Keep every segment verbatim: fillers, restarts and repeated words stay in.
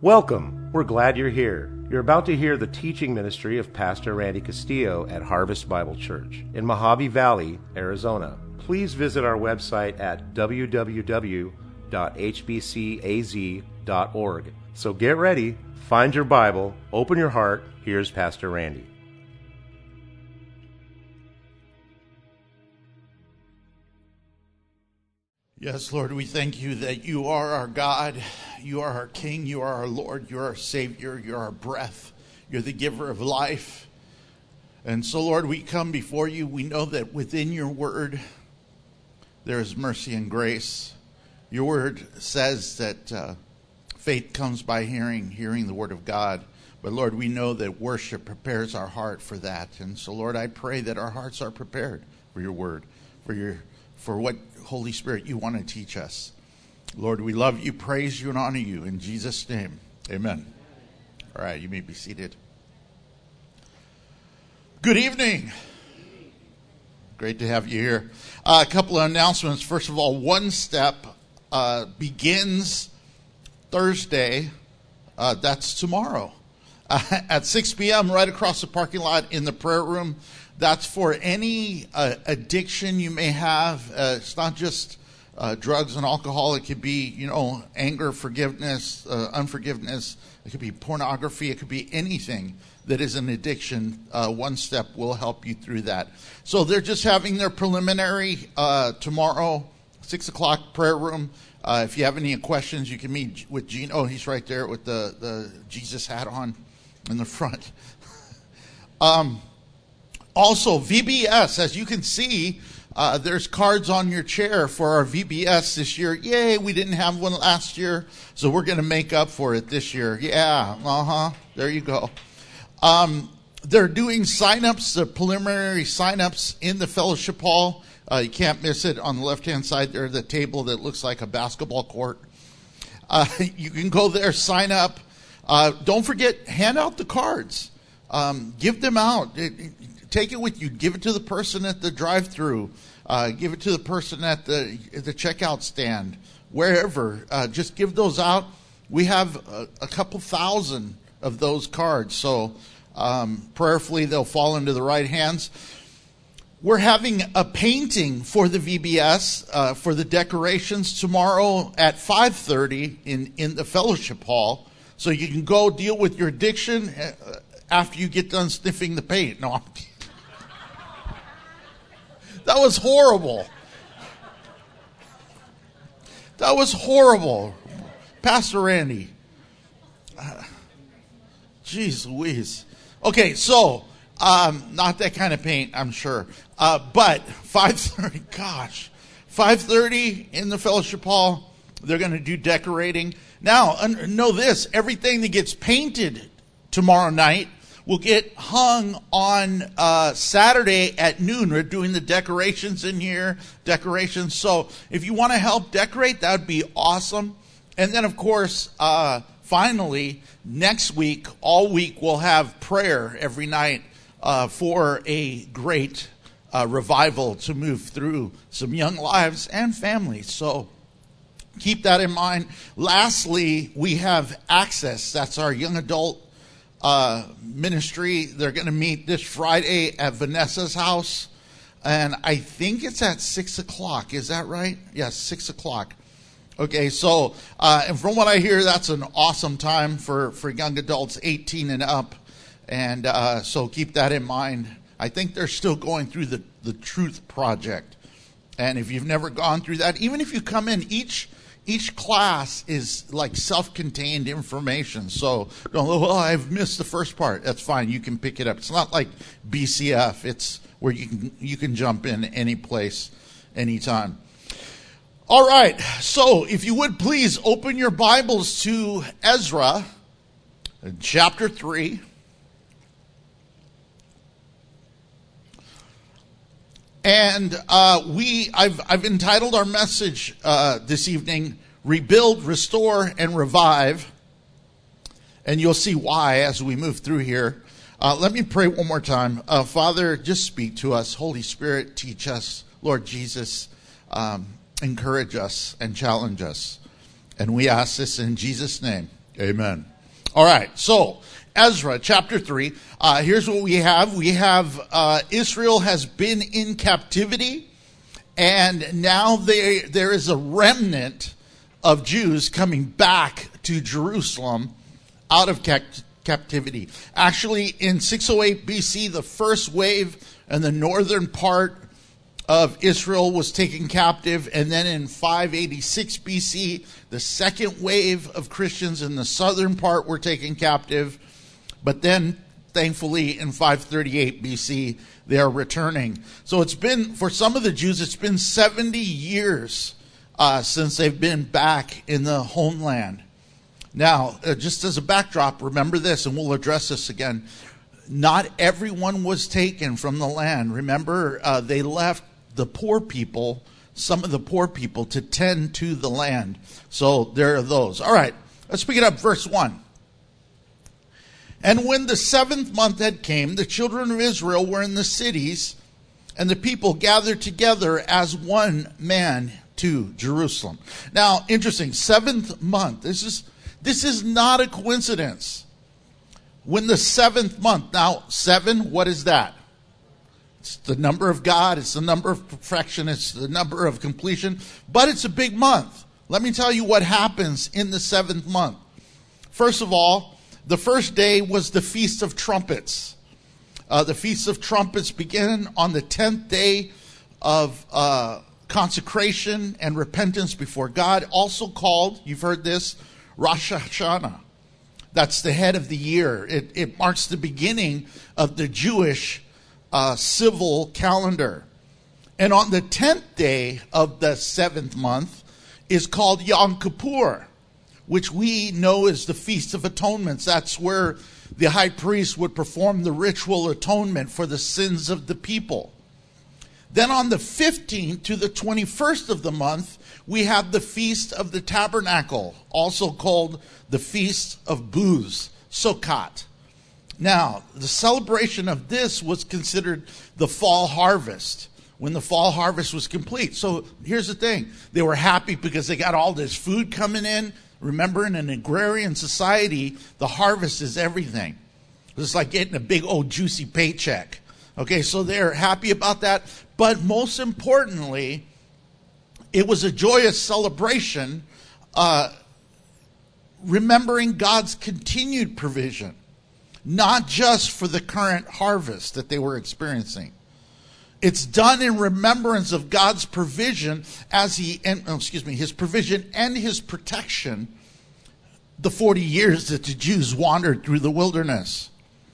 Welcome. We're glad you're here. You're about to hear the teaching ministry of Pastor Randy Castillo at Harvest Bible Church in Mojave Valley, Arizona. Please visit our website at w w w dot h b c a z dot org. So get ready, find your Bible, open your heart. Here's Pastor Randy. Yes, Lord, we thank you that you are our God, you are our King, you are our Lord, you are our Savior, you are our breath, you're the giver of life. And so, Lord, we come before you. We know that within your word there is mercy and grace. Your word says that uh, faith comes by hearing, hearing the word of God. But, Lord, we know that worship prepares our heart for that. And so, Lord, I pray that our hearts are prepared for your word, for your for what, Holy Spirit, you want to teach us. Lord, we love you, praise you, and honor you. In Jesus' name, amen. All right, you may be seated. Good evening. Great to have you here. Uh, a couple of announcements. First of all, One Step uh, begins Thursday. Uh, that's tomorrow uh, at six p.m. right across the parking lot in the prayer room. That's for any uh, addiction you may have. Uh, it's not just uh, drugs and alcohol. It could be, you know, anger, forgiveness, uh, unforgiveness. It could be pornography. It could be anything that is an addiction. Uh, One Step will help you through that. So they're just having their preliminary uh, tomorrow, six o'clock prayer room. Uh, if you have any questions, you can meet with Gene. Oh, he's right there with the, the Jesus hat on in the front. um. Also, V B S, as you can see, uh, there's cards on your chair for our V B S this year. Yay, we didn't have one last year, so we're going to make up for it this year. Yeah, uh-huh, there you go. Um, they're doing sign-ups, the preliminary sign-ups in the fellowship hall. Uh, you can't miss it. On the left-hand side there, the table that looks like a basketball court. Uh, you can go there, sign up. Uh, don't forget, hand out the cards. Um, give them out. It, it, Take it with you. Give it to the person at the drive-thru. Uh, give it to the person at the at the checkout stand. Wherever. Uh, just give those out. We have a, a couple thousand of those cards. So um, prayerfully they'll fall into the right hands. We're having a painting for the V B S, uh, for the decorations tomorrow at five thirty in, in the fellowship hall. So you can go deal with your addiction uh, after you get done sniffing the paint. No, I'm kidding. That was horrible. That was horrible. Pastor Randy. Uh, Jeez Louise. Okay, so, um, not that kind of paint, I'm sure. Uh, but five thirty, gosh. five thirty in the fellowship hall. They're going to do decorating. Now, know this. Everything that gets painted tomorrow night will get hung on uh, Saturday at noon. We're doing the decorations in here, decorations. So if you want to help decorate, that would be awesome. And then, of course, uh, finally, next week, all week, we'll have prayer every night uh, for a great uh, revival to move through some young lives and families. So keep that in mind. Lastly, we have Access. That's our young adult Uh, ministry. They're going to meet this Friday at Vanessa's house, and I think it's at six o'clock. Is that right? Yes, six o'clock. Okay, so uh, and from what I hear, that's an awesome time for for young adults eighteen and up, and uh, so keep that in mind. I think they're still going through the the Truth Project, and if you've never gone through that, even if you come in each. Each class is like self-contained information. So, don't, well, I've missed the first part. That's fine. You can pick it up. It's not like B C F. It's where you can you can jump in any place, anytime. All right. So, if you would please open your Bibles to Ezra, chapter three. And uh, we, I've, I've entitled our message uh, this evening, Rebuild, Restore, and Revive. And you'll see why as we move through here. Uh, let me pray one more time. Uh, Father, just speak to us. Holy Spirit, teach us. Lord Jesus, um, encourage us and challenge us. And we ask this in Jesus' name. Amen. All right, so Ezra chapter three. Uh, here's what we have. We have uh, Israel has been in captivity, and now they, there is a remnant of Jews coming back to Jerusalem out of cap- captivity. Actually, in six oh eight B C, the first wave in the northern part of Israel was taken captive, and then in five eighty-six B C, the second wave of Christians in the southern part were taken captive. But then, thankfully, in five thirty-eight B C, they are returning. So it's been, for some of the Jews, it's been seventy years uh, since they've been back in the homeland. Now, uh, just as a backdrop, remember this, and we'll address this again. Not everyone was taken from the land. Remember, uh, they left the poor people, some of the poor people, to tend to the land. So there are those. All right, let's pick it up, verse one. And when the seventh month had came, the children of Israel were in the cities, and the people gathered together as one man to Jerusalem. Now, interesting, seventh month. This is this is not a coincidence. When the seventh month, now seven, what is that? It's the number of God, it's the number of perfection, it's the number of completion, but it's a big month. Let me tell you what happens in the seventh month. First of all, the first day was the Feast of Trumpets. Uh, the Feast of Trumpets began on the tenth day of uh, consecration and repentance before God, also called, you've heard this, Rosh Hashanah. That's the head of the year. It, it marks the beginning of the Jewish uh, civil calendar. And on the tenth day of the seventh month is called Yom Kippur, which we know as the Feast of Atonements. That's where the high priest would perform the ritual atonement for the sins of the people. Then on the fifteenth to the twenty-first of the month, we have the Feast of the Tabernacle, also called the Feast of Booths, Sukkot. Now, the celebration of this was considered the fall harvest, when the fall harvest was complete. So here's the thing. They were happy because they got all this food coming in. Remember, in an agrarian society, the harvest is everything. It's like getting a big old juicy paycheck. Okay, so they're happy about that. But most importantly, it was a joyous celebration, uh, remembering God's continued provision, not just for the current harvest that they were experiencing. It's done in remembrance of God's provision as he, and, oh, excuse me, his provision and his protection the forty years that the Jews wandered through the wilderness.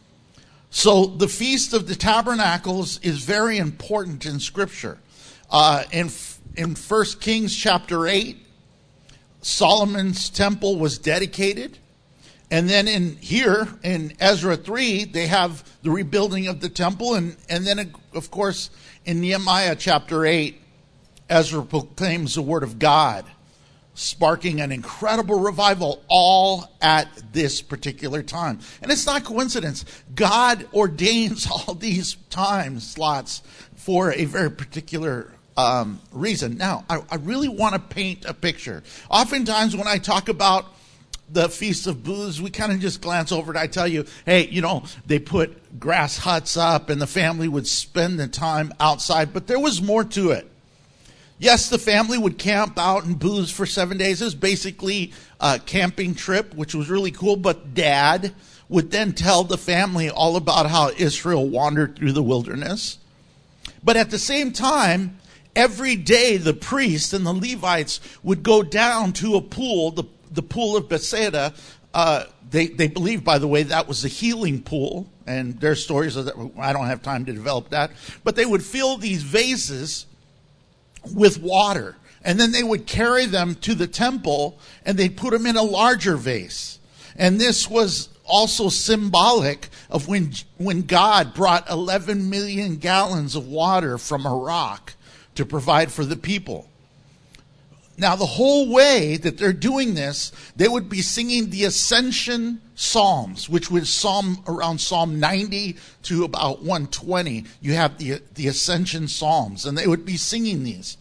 So the Feast of the Tabernacles is very important in Scripture. Uh, in in First Kings chapter eight, Solomon's temple was dedicated. And then in here, in Ezra three, they have the rebuilding of the temple. And, and then, of course, in Nehemiah chapter eight, Ezra proclaims the word of God, sparking an incredible revival all at this particular time. And it's not coincidence. God ordains all these time slots for a very particular um, reason. Now, I, I really want to paint a picture. Oftentimes when I talk about the Feast of Booths, we kind of just glance over it. I tell you, hey, you know, they put grass huts up and the family would spend the time outside. But there was more to it. Yes, the family would camp out in booths for seven days. It was basically a camping trip, which was really cool. But Dad would then tell the family all about how Israel wandered through the wilderness. But at the same time, every day the priests and the Levites would go down to a pool, the, the pool of Bethesda. Uh, they, they believe, by the way, that was a healing pool. And there's stories of that. I don't have time to develop that. But they would fill these vases with water, and then they would carry them to the temple and they'd put them in a larger vase. And this was also symbolic of when when God brought eleven million gallons of water from a rock to provide for the people. Now, the whole way that they're doing this, they would be singing the Ascension Psalms, which was Psalm around Psalm ninety to about one twenty. You have the the Ascension Psalms, and they would be singing these.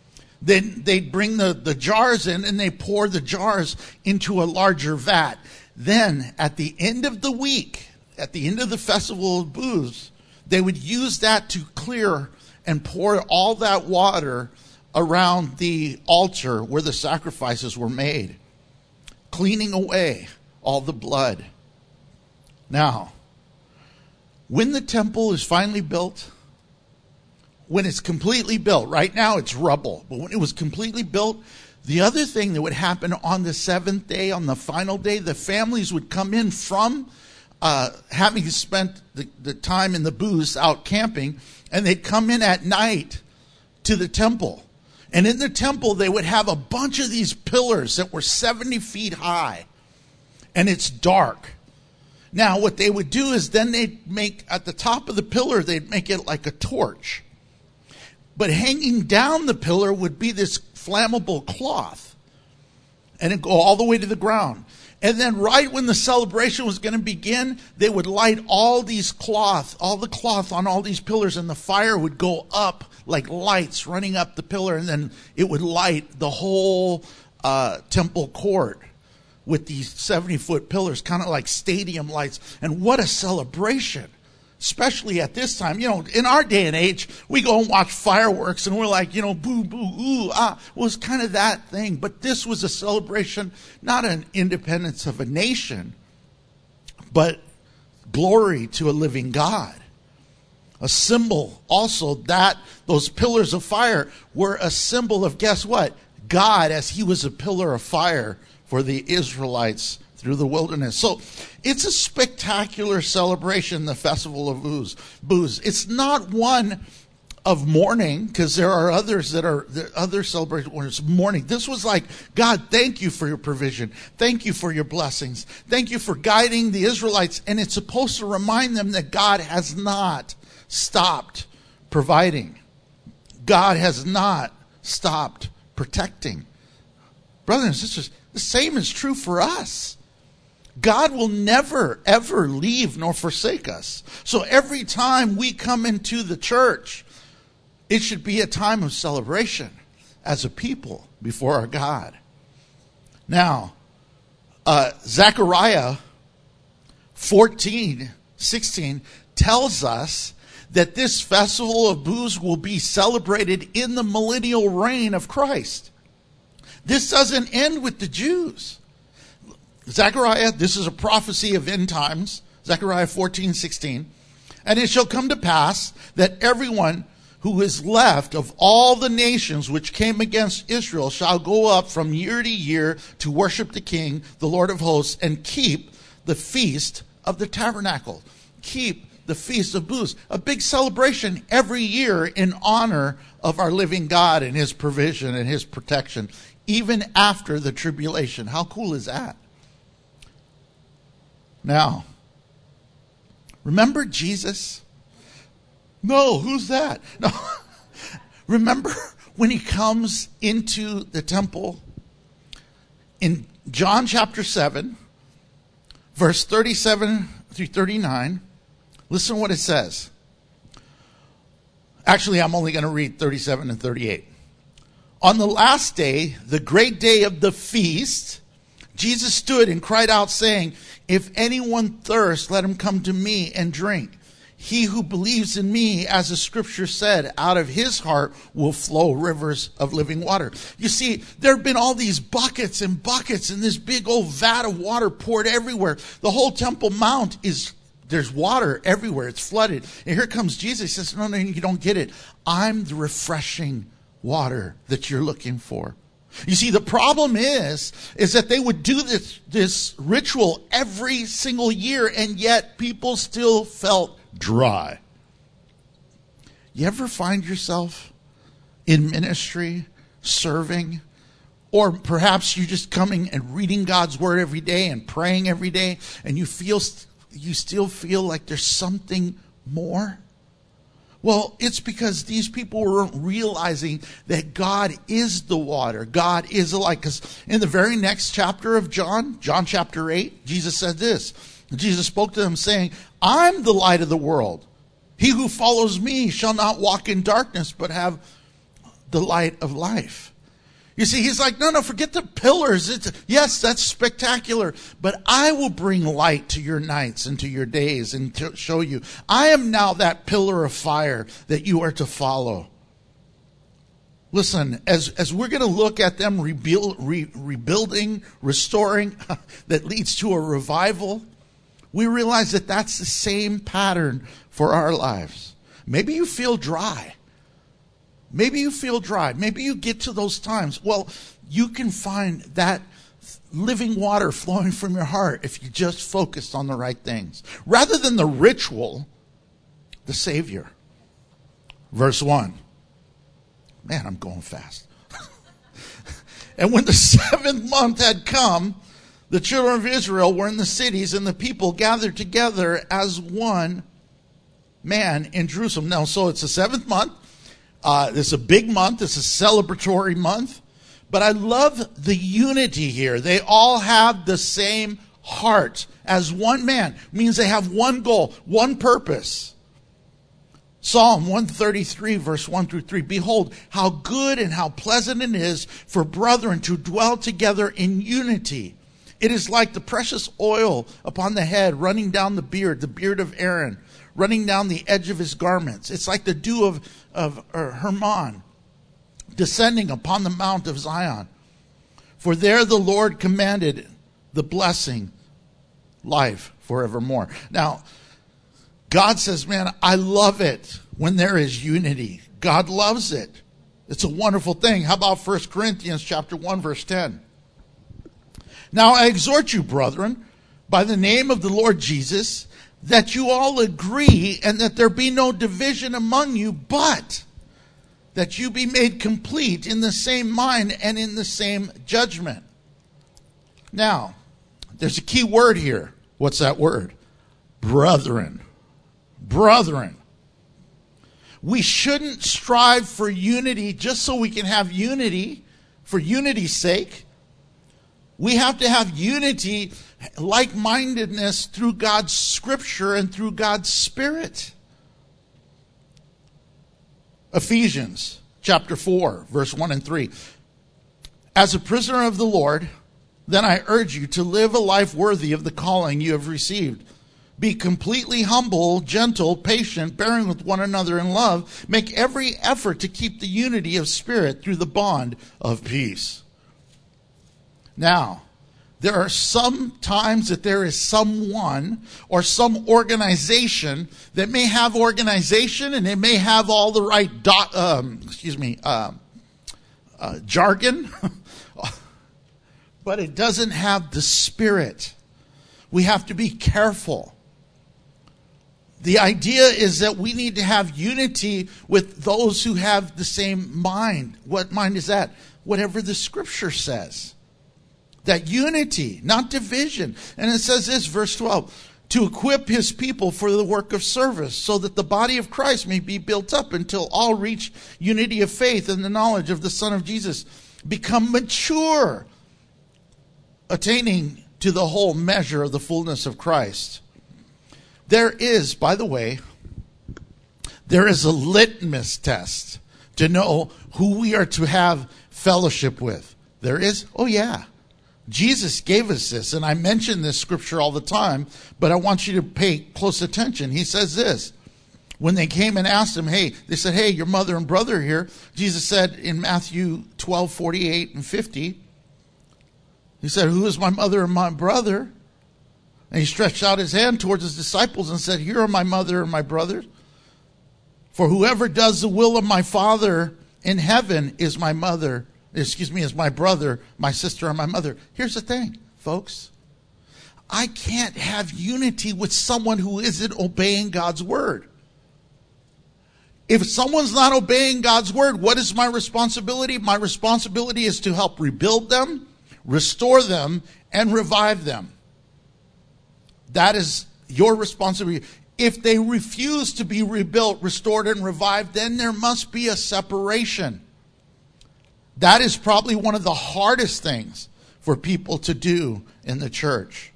Then they'd bring the, the jars in, and they pour the jars into a larger vat. Then at the end of the week, at the end of the Festival of Booths, they would use that to clear and pour all that water around the altar where the sacrifices were made, cleaning away all the blood. Now, when the temple is finally built, when it's completely built, right now it's rubble, but when it was completely built, the other thing that would happen on the seventh day, on the final day, the families would come in from uh, having spent the, the time in the booths out camping, and they'd come in at night to the temple. And in the temple, they would have a bunch of these pillars that were seventy feet high, and it's dark. Now, what they would do is then they'd make, at the top of the pillar, they'd make it like a torch. But hanging down the pillar would be this flammable cloth. And it'd go all the way to the ground. And then right when the celebration was going to begin, they would light all these cloth, all the cloth on all these pillars, and the fire would go up like lights running up the pillar, and then it would light the whole uh, temple court with these seventy-foot pillars, kind of like stadium lights. And what a celebration, especially at this time. You know, in our day and age, we go and watch fireworks, and we're like, you know, boo, boo, ooh, ah. It was kind of that thing. But this was a celebration, not an independence of a nation, but glory to a living God. A symbol also that those pillars of fire were a symbol of, guess what? God, as he was a pillar of fire for the Israelites through the wilderness. So it's a spectacular celebration, the Festival of Booths. Booths. It's not one of mourning, because there are others that are there are other celebrations when it's mourning. This was like, God, thank you for your provision. Thank you for your blessings. Thank you for guiding the Israelites. And it's supposed to remind them that God has not stopped providing. God has not stopped protecting. Brothers and sisters, the same is true for us. God will never, ever leave nor forsake us. So every time we come into the church, it should be a time of celebration as a people before our God. Now, uh, Zechariah fourteen sixteen tells us that this Festival of Booths will be celebrated in the millennial reign of Christ. This doesn't end with the Jews. Zechariah, this is a prophecy of end times. Zechariah fourteen sixteen. And it shall come to pass that everyone who is left of all the nations which came against Israel shall go up from year to year to worship the King, the Lord of hosts, and keep the feast of the tabernacle. Keep the Feast of Booths. A big celebration every year in honor of our living God and his provision and his protection, even after the tribulation. How cool is that? Now, remember Jesus? No, who's that? No. Remember when he comes into the temple in John chapter seven, verse thirty-seven through thirty-nine. Listen to what it says. Actually, I'm only going to read thirty-seven and thirty-eight. On the last day, the great day of the feast, Jesus stood and cried out, saying, if anyone thirsts, let him come to me and drink. He who believes in me, as the scripture said, out of his heart will flow rivers of living water. You see, there have been all these buckets and buckets and this big old vat of water poured everywhere. The whole Temple Mount is, there's water everywhere. It's flooded. And here comes Jesus. He says, no, no, you don't get it. I'm the refreshing water that you're looking for. You see, the problem is, is that they would do this, this ritual every single year, and yet people still felt dry. You ever find yourself in ministry, serving, or perhaps you're just coming and reading God's word every day and praying every day, and you feel, you still feel like there's something more? Well, it's because these people weren't realizing that God is the water. God is the light. Because in the very next chapter of John, John chapter eight, Jesus said this. Jesus spoke to them saying, I'm the light of the world. He who follows me shall not walk in darkness, but have the light of life. You see, he's like, no, no, forget the pillars. It's, yes, that's spectacular. But I will bring light to your nights and to your days and to show you. I am now that pillar of fire that you are to follow. Listen, as, as we're going to look at them rebuild, re, rebuilding, restoring, that leads to a revival, we realize that that's the same pattern for our lives. Maybe you feel dry. Maybe you feel dry. Maybe you get to those times. Well, you can find that living water flowing from your heart if you just focus on the right things. Rather than the ritual, the Savior. Verse one. Man, I'm going fast. And when the seventh month had come, the children of Israel were in the cities, and the people gathered together as one man in Jerusalem. Now, so it's the seventh month. Uh, it's a big month. It's a celebratory month. But I love the unity here. They all have the same heart as one man. It means they have one goal, one purpose. Psalm one thirty-three, verse one through three. Behold, how good and how pleasant it is for brethren to dwell together in unity. It is like the precious oil upon the head, running down the beard, the beard of Aaron, running down the edge of his garments. It's like the dew of, of uh, Hermon, descending upon the mount of Zion. For there the Lord commanded the blessing, life forevermore. Now, God says, man, I love it when there is unity. God loves it. It's a wonderful thing. How about First Corinthians chapter one, verse ten? Now I exhort you, brethren, by the name of the Lord Jesus, that you all agree and that there be no division among you, but that you be made complete in the same mind and in the same judgment. Now, there's a key word here. What's that word? Brethren. Brethren. We shouldn't strive for unity just so we can have unity for unity's sake. We have to have unity, like-mindedness through God's scripture and through God's Spirit. Ephesians chapter four, verse one and three. As a prisoner of the Lord, then I urge you to live a life worthy of the calling you have received. Be completely humble, gentle, patient, bearing with one another in love. Make every effort to keep the unity of spirit through the bond of peace. Now, there are some times that there is someone or some organization that may have organization and it may have all the right dot, um, excuse me, uh, uh, jargon, but it doesn't have the spirit. We have to be careful. The idea is that we need to have unity with those who have the same mind. What mind is that? Whatever the scripture says. That unity, not division. And it says this, verse twelve, to equip his people for the work of service, so that the body of Christ may be built up until all reach unity of faith and the knowledge of the Son of Jesus, become mature, attaining to the whole measure of the fullness of Christ. There is, by the way, there is a litmus test to know who we are to have fellowship with. There is? Oh yeah. Jesus gave us this, and I mention this scripture all the time, but I want you to pay close attention. He says this. When they came and asked him, hey, they said, hey, your mother and brother are here. Jesus said in Matthew twelve, forty-eight and fifty, he said, who is my mother and my brother? And he stretched out his hand towards his disciples and said, here are my mother and my brothers. For whoever does the will of my Father in heaven is my mother, excuse me, is my brother, my sister, and my mother. Here's the thing, folks. I can't have unity with someone who isn't obeying God's word. If someone's not obeying God's word, what is my responsibility? My responsibility is to help rebuild them, restore them, and revive them. That is your responsibility. If they refuse to be rebuilt, restored, and revived, then there must be a separation. That is probably one of the hardest things for people to do in the church.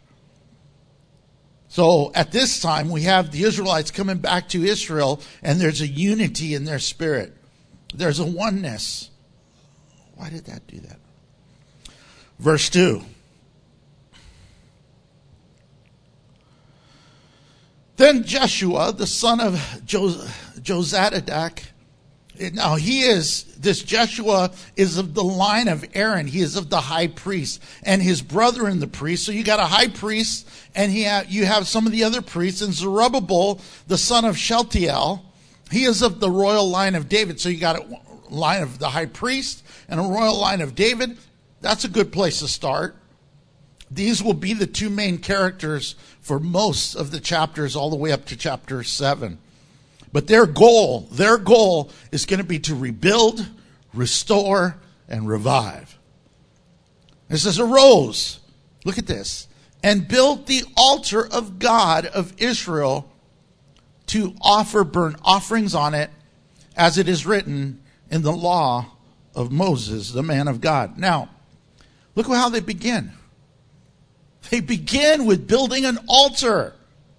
So at this time, we have the Israelites coming back to Israel, and there's a unity in their spirit. There's a oneness. Why did that do that? Verse two. Then Jeshua, the son of Jozadak, now he is, this Jeshua is of the line of Aaron. He is of the high priest and his brother in the priest. So you got a high priest and he ha- you have some of the other priests. And Zerubbabel, the son of Shealtiel, he is of the royal line of David. So you got a line of the high priest and a royal line of David. That's a good place to start. These will be the two main characters for most of the chapters all the way up to chapter seven. But their goal, their goal is going to be to rebuild, restore, and revive. It says, arose, look at this, and built the altar of God of Israel to offer burnt offerings on it, as it is written in the law of Moses, the man of God. Now, look how they begin. They begin with building an altar.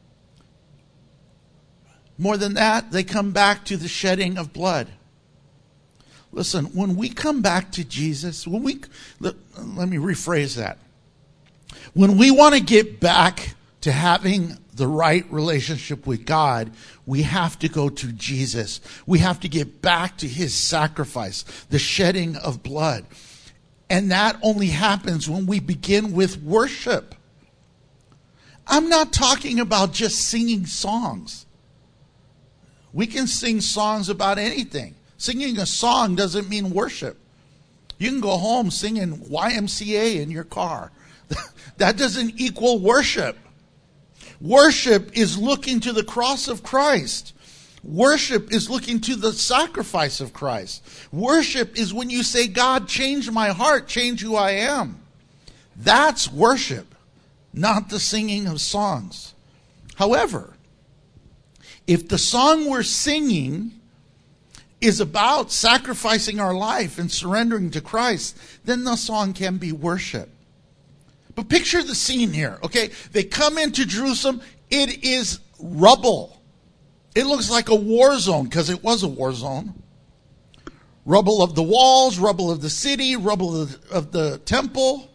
More than that, they come back to the shedding of blood. Listen, when we come back to Jesus, when we let, let me rephrase that. When we want to get back to having the right relationship with God, we have to go to Jesus. We have to get back to his sacrifice, the shedding of blood. And that only happens when we begin with worship. I'm not talking about just singing songs. We can sing songs about anything. Singing a song doesn't mean worship. You can go home singing Y M C A in your car. That doesn't equal worship. Worship is looking to the cross of Christ. Worship is looking to the sacrifice of Christ. Worship is when you say, God, change my heart, change who I am. That's worship, not the singing of songs. However, if the song we're singing is about sacrificing our life and surrendering to Christ, then the song can be worship. But picture the scene here, okay? They come into Jerusalem. It is rubble. It looks like a war zone, because it was a war zone. Rubble of the walls, rubble of the city, rubble of the, of the temple.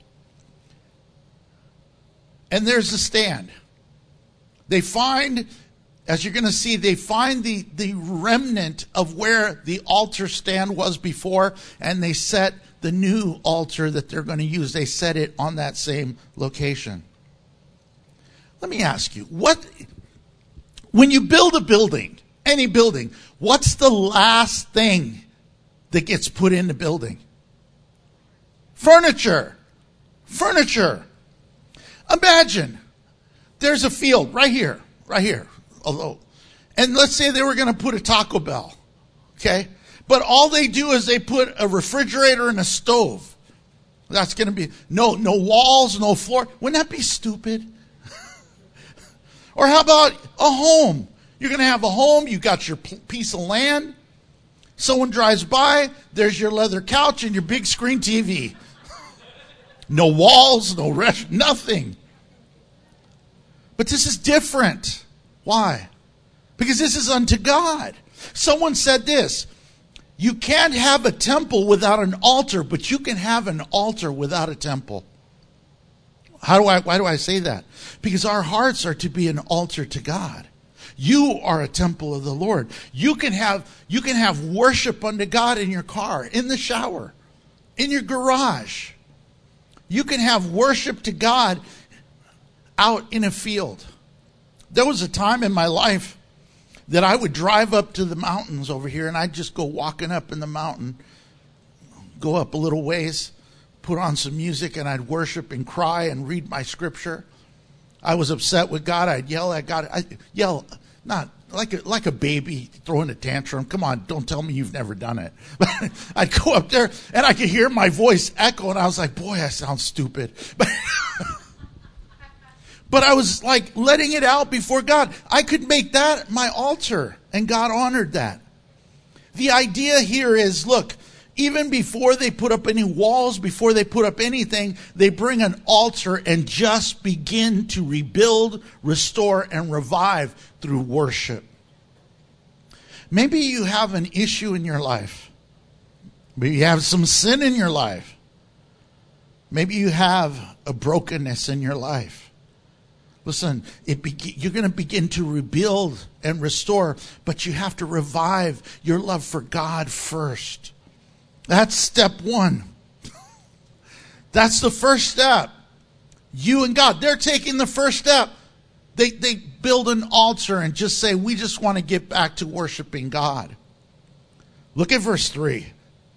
And there's the stand. They find, as you're going to see, they find the, the remnant of where the altar stand was before, and they set the new altar that they're going to use. They set it on that same location. Let me ask you, what, when you build a building, any building, what's the last thing that gets put in the building? Furniture. Furniture. Imagine there's a field right here, right here. Although, and let's say they were going to put a Taco Bell, okay? But all they do is they put a refrigerator and a stove. That's going to be, no, no walls, no floor. Wouldn't that be stupid? Or how about a home? You're going to have a home, you got your piece of land. Someone drives by, there's your leather couch and your big screen T V. No walls, no rest, nothing. But this is different. Why? Because this is unto God. Someone said this, you can't have a temple without an altar, but you can have an altar without a temple. How do I, why do I say that? Because our hearts are to be an altar to God. You are a temple of the Lord. You can have, you can have worship unto God in your car, in the shower, in your garage. You can have worship to God out in a field. There was a time in my life that I would drive up to the mountains over here, and I'd just go walking up in the mountain, go up a little ways, put on some music, and I'd worship and cry and read my scripture. I was upset with God. I'd yell at God. I'd yell, not like a, like a baby throwing a tantrum. Come on, don't tell me you've never done it. But I'd go up there, and I could hear my voice echo, and I was like, boy, I sound stupid. But But I was like letting it out before God. I could make that my altar, and God honored that. The idea here is, look, even before they put up any walls, before they put up anything, they bring an altar and just begin to rebuild, restore, and revive through worship. Maybe you have an issue in your life. Maybe you have some sin in your life. Maybe you have a brokenness in your life. Listen, it be, you're going to begin to rebuild and restore, but you have to revive your love for God first. That's step one. That's the first step. You and God, they're taking the first step. They, they build an altar and just say, we just want to get back to worshiping God. Look at verse three.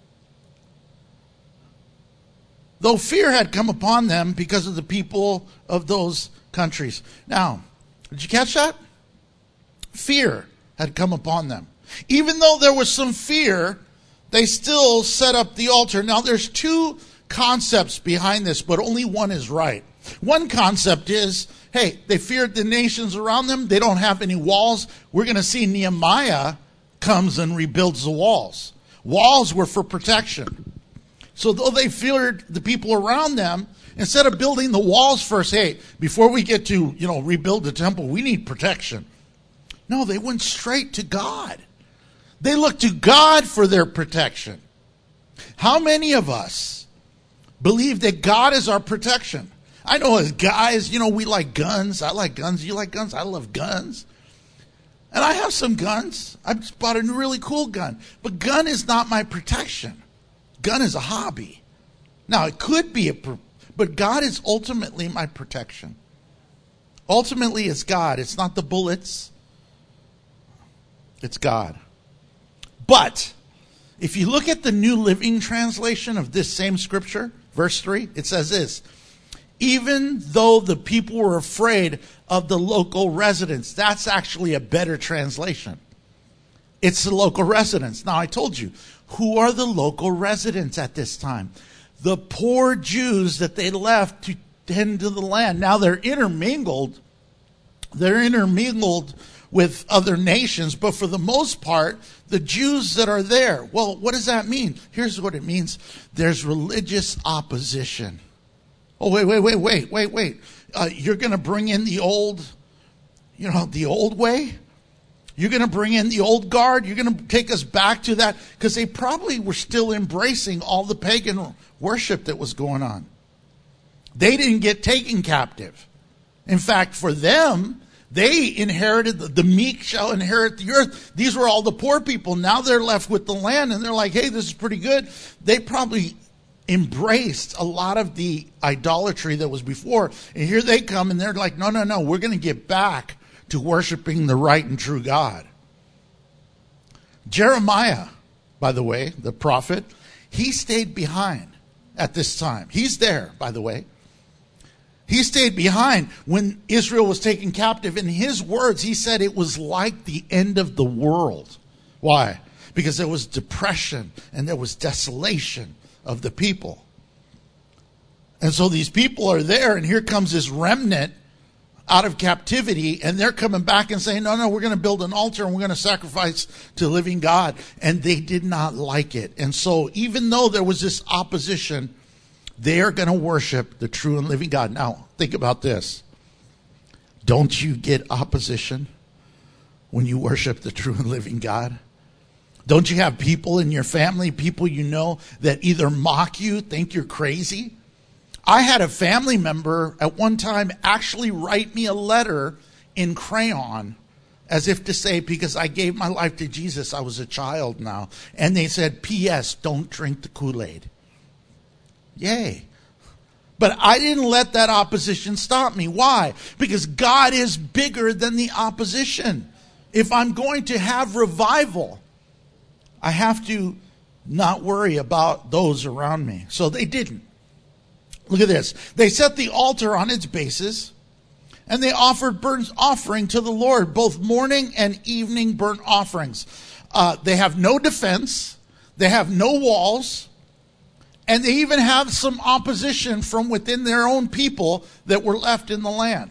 Though fear had come upon them because of the people of those countries. Now, did you catch that? Fear had come upon them. Even though there was some fear, they still set up the altar. Now, there's two concepts behind this, but only one is right. One concept is, hey, they feared the nations around them. They don't have any walls. We're going to see Nehemiah comes and rebuilds the walls. Walls were for protection. So though they feared the people around them, instead of building the walls first, hey, before we get to, you know, rebuild the temple, we need protection. No, they went straight to God. They looked to God for their protection. How many of us believe that God is our protection? I know as guys, you know, we like guns. I like guns. You like guns? I love guns. And I have some guns. I just bought a really cool gun. But gun is not my protection. Gun is a hobby. Now, it could be a, but God is ultimately my protection. Ultimately, it's God. It's not the bullets. It's God. But if you look at the New Living Translation of this same scripture, verse three, it says this: even though the people were afraid of the local residents. That's actually a better translation. It's the local residents. Now, I told you, who are the local residents at this time? The poor Jews that they left to tend to the land. Now, they're intermingled. They're intermingled with other nations, but for the most part, the Jews that are there. Well, what does that mean? Here's what it means. There's religious opposition. Oh, wait, wait, wait, wait, wait, wait. Uh, you're going to bring in the old, you know, the old way? You're going to bring in the old guard? You're going to take us back to that? Because they probably were still embracing all the pagan worship that was going on. They didn't get taken captive. In fact, for them, they inherited, the, the meek shall inherit the earth. These were all the poor people. Now they're left with the land, and they're like, hey, this is pretty good. They probably embraced a lot of the idolatry that was before. And here they come, and they're like, no, no, no, we're going to get back to worshiping the right and true God. Jeremiah, by the way, the prophet, he stayed behind at this time. He's there, by the way. He stayed behind when Israel was taken captive. In his words, he said it was like the end of the world. Why? Because there was depression and there was desolation of the people. And so these people are there, and here comes this remnant out of captivity, and they're coming back and saying, no, no, we're going to build an altar and we're going to sacrifice to the living God. And they did not like it. And so even though there was this opposition, they are going to worship the true and living God. Now, think about this. Don't you get opposition when you worship the true and living God? Don't you have people in your family, people you know, that either mock you, think you're crazy? I had a family member at one time actually write me a letter in crayon as if to say, because I gave my life to Jesus, I was a child now. And they said, P S, don't drink the Kool-Aid. Yay. But I didn't let that opposition stop me. Why? Because God is bigger than the opposition. If I'm going to have revival, I have to not worry about those around me. So they didn't. Look at this. They set the altar on its basis, and they offered burnt offering to the Lord, both morning and evening burnt offerings. Uh, they have no defense. They have no walls. And they even have some opposition from within their own people that were left in the land.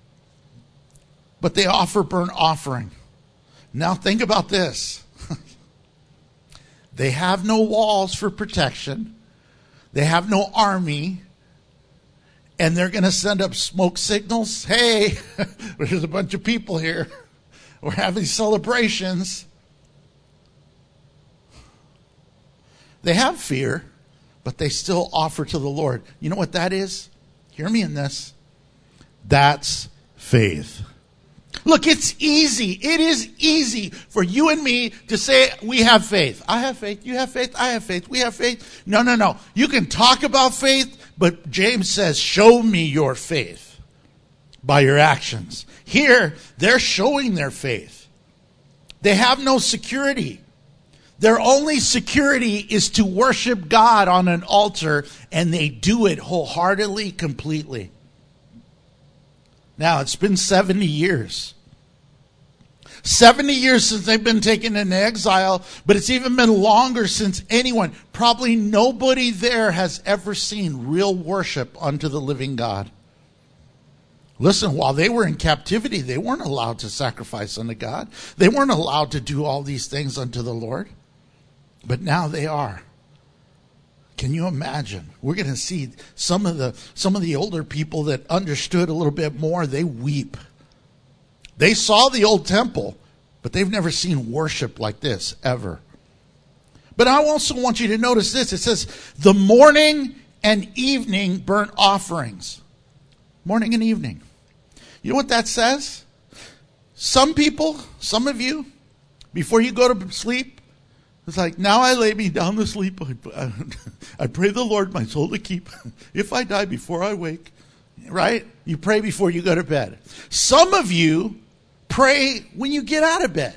But they offer burnt offering. Now think about this. They have no walls for protection. They have no army. And they're going to send up smoke signals. Hey, there's a bunch of people here. We're having celebrations. They have fear, but they still offer to the Lord. You know what that is? Hear me in this. That's faith. Look, it's easy. It is easy for you and me to say we have faith. I have faith. You have faith. I have faith. We have faith. No, no, no. You can talk about faith, but James says, show me your faith by your actions. Here, they're showing their faith. They have no security. Their only security is to worship God on an altar, and they do it wholeheartedly, completely. Now, it's been seventy years. seventy years since they've been taken into exile, but it's even been longer since anyone, probably nobody there has ever seen real worship unto the living God. Listen, while they were in captivity, they weren't allowed to sacrifice unto God. They weren't allowed to do all these things unto the Lord. But now they are. Can you imagine? We're going to see some of the some of the older people that understood a little bit more, they weep. They saw the old temple, but they've never seen worship like this ever. But I also want you to notice this. It says, the morning and evening burnt offerings. Morning and evening. You know what that says? Some people, some of you, before you go to sleep, it's like, now I lay me down to sleep. I, I pray the Lord my soul to keep. If I die before I wake, right? You pray before you go to bed. Some of you pray when you get out of bed.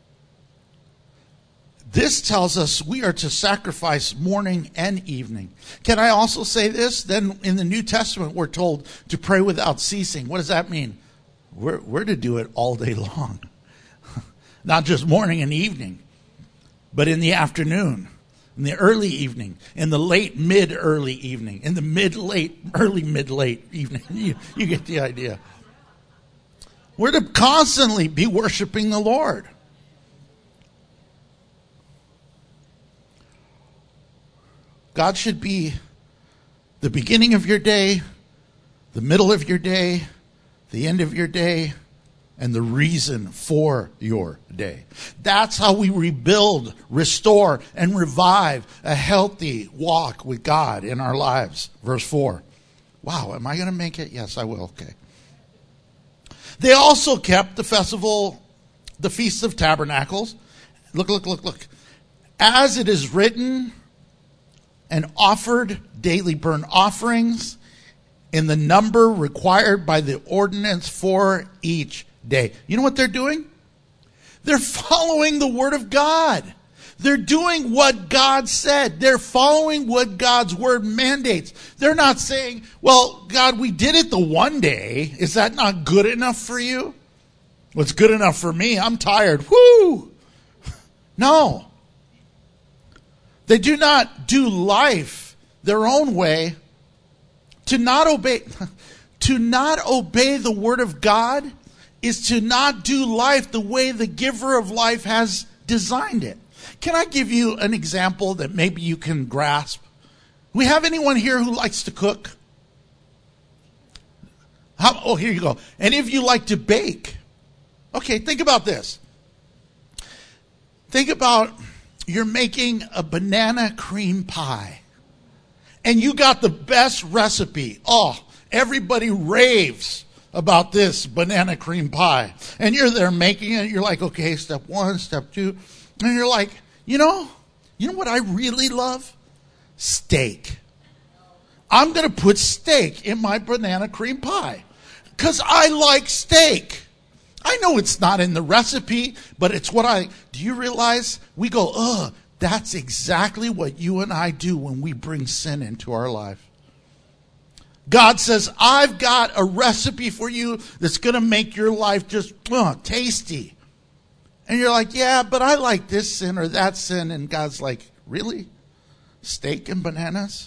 This tells us we are to sacrifice morning and evening. Can I also say this? Then in the New Testament, we're told to pray without ceasing. What does that mean? We're, we're to do it all day long. Not just morning and evening, but in the afternoon, in the early evening, in the late mid-early evening, in the mid-late, early mid-late evening. You, you get the idea. We're to constantly be worshiping the Lord. God should be the beginning of your day, the middle of your day, the end of your day, and the reason for your day. That's how we rebuild, restore, and revive a healthy walk with God in our lives. Verse four. Wow, am I going to make it? Yes, I will. Okay. They also kept the festival, the Feast of Tabernacles. Look, look, look, look. As it is written, and offered daily burnt offerings in the number required by the ordinance for each day. You know what they're doing? They're following the Word of God. They're doing what God said. They're following what God's Word mandates. They're not saying, well, God, we did it the one day. Is that not good enough for you? What's good enough for me? I'm tired. Woo! No. They do not do life their own way. To not obey, to not obey the Word of God is to not do life the way the giver of life has designed it. Can I give you an example that maybe you can grasp? We have anyone here who likes to cook? How, oh, here you go. Any of you like to bake? Okay, think about this. Think about you're making a banana cream pie. And you got the best recipe. Oh, everybody raves about this banana cream pie. And you're there making it. You're like, okay, step one, step two. And you're like, you know, you know what I really love? Steak. I'm going to put steak in my banana cream pie because I like steak. I know it's not in the recipe, but it's what I, do you realize? We go, ugh. That's exactly what you and I do when we bring sin into our life. God says, I've got a recipe for you that's going to make your life just uh, tasty. And you're like, yeah, but I like this sin or that sin. And God's like, really? Steak and bananas?